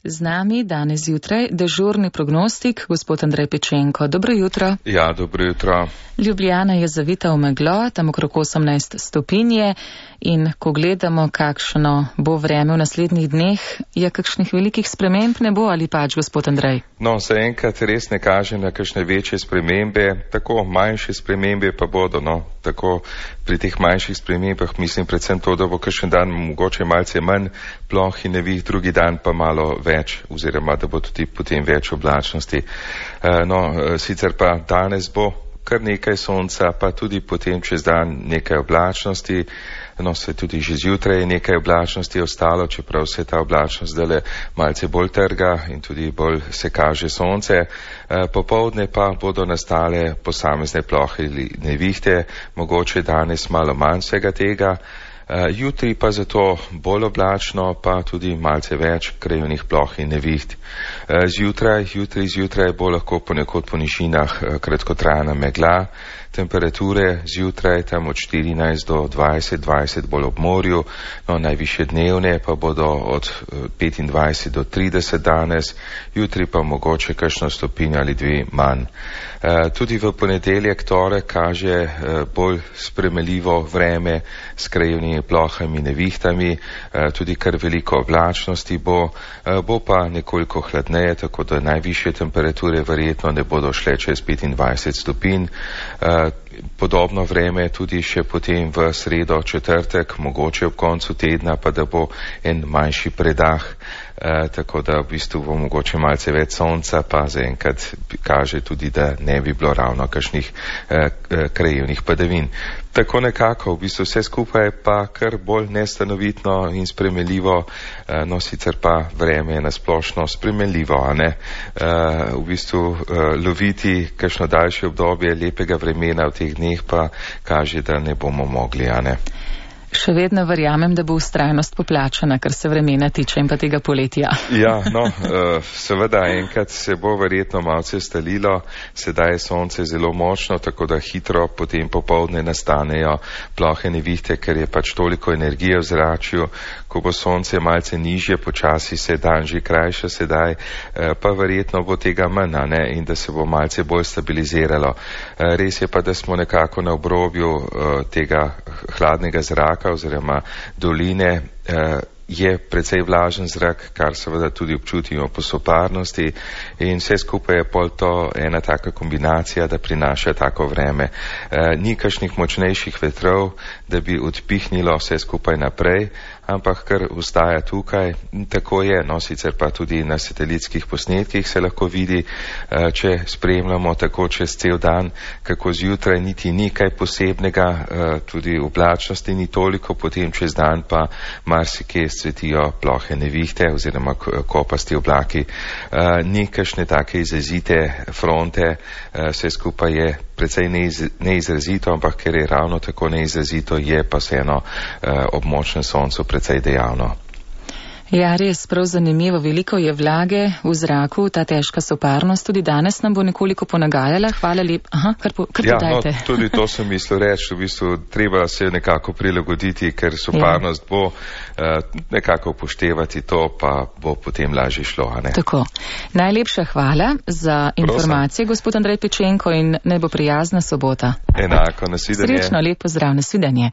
Z nami danes zjutraj dežurni prognostik, gospod Andrej Pečenko. Dobro jutro. Ja, dobro jutro. Ljubljana je zavita v meglo, tam okrog 18 stopinje in ko gledamo, kakšno bo vreme v naslednjih dneh, je kakšnih velikih sprememb ne bo ali pač, gospod Andrej? No, zaenkrat res ne kaže na kakšne večje spremembe, tako manjše spremembe pa bodo, tako pri teh manjših spremembah mislim predvsem to, da bo kakšen dan mogoče malce manj ploh in nevih, drugi dan pa malo več, oziroma da bo tudi potem več oblačnosti. Sicer pa danes bo kar nekaj sonca, pa tudi potem čez dan nekaj oblačnosti, se tudi že zjutraj je nekaj oblačnosti ostalo, čeprav se ta oblačnost zdajle malce bolj trga in tudi bolj se kaže sonce. Popoldne pa bodo nastale posamezne plohe ali nevihte, mogoče danes malo manj vsega tega. Jutri pa zato bolj oblačno, pa tudi malce več krajevnih ploh in neviht. Zjutraj bo lahko ponekod po nižinah kratkotrajna megla, temperature zjutraj tam od 14 do 20 bolj ob morju, najvišje dnevne pa bodo od 25 do 30 danes, jutri pa mogoče kakšno stopinjo ali dve manj. Tudi v ponedeljek, torek kaže bolj spremenljivo vreme s krajevnimi plohami in nevihtami, tudi kar veliko oblačnosti bo pa nekoliko hladneje, tako da najvišje temperature verjetno ne bodo šle čez 25 stopinj. Podobno vreme tudi še potem v sredo, četrtek, mogoče ob koncu tedna, pa da bo en manjši predah, tako da v bistvu bo mogoče malce več sonca, pa zaenkrat kaže tudi, da ne bi bilo ravno kakšnih krajevnih padavin. Tako nekako, v bistvu vse skupaj pa kar bolj nestanovitno in spremenljivo, sicer pa vreme je nasplošno spremenljivo, v bistvu loviti kakšno daljše obdobje lepega vremena v teh dneh pa kaže, da ne bomo mogli, Še vedno verjamem, da bo vztrajnost poplačana, kar se vremena tiče in pa tega poletja. Ja, seveda enkrat se bo verjetno malce stalilo, sedaj je sonce zelo močno, tako da hitro potem popoldne nastanejo plohe nevihte, ker je pač toliko energije v zračju, ko bo sonce malce nižje, počasi se dan že krajša sedaj, pa verjetno bo tega manj, in da se bo malce bolj stabiliziralo. Res je pa, da smo nekako na obrobju tega hladnega zraka, oziroma doline, je precej vlažen zrak, kar seveda tudi občutimo po soparnosti in vse skupaj je pol to ena taka kombinacija, da prinaša tako vreme. Ni kakšnih močnejših vetrov, da bi odpihnilo vse skupaj naprej, ampak kar ostaja tukaj, tako je, sicer pa tudi na satelitskih posnetkih se lahko vidi, če spremljamo tako čez cel dan, kako zjutraj niti ni kaj posebnega, tudi oblačnosti ni toliko, potem čez dan pa marsikje cvetijo plohe nevihte oziroma kopasti oblaki. Ni kakšne take izrazite fronte, vse skupaj je precej neizrazito, ampak ker je ravno tako neizrazito, je pa vseeno ob močnem soncu precej dejavno. Ja, res, prav zanimivo, veliko je vlage v zraku, ta težka soparnost tudi danes nam bo nekoliko ponagajala. Hvala lepa. Kar podajte. Tudi to sem mislil reči, v bistvu treba se nekako prilagoditi, ker soparnost bo nekako upoštevati to, pa bo potem lažje šlo, Tako. Najlepša hvala za informacije, gospod Andrej Pečenko, in naj bo prijazna sobota. Enako, nasvidenje. Srečno, lep pozdrav, nasvidenje.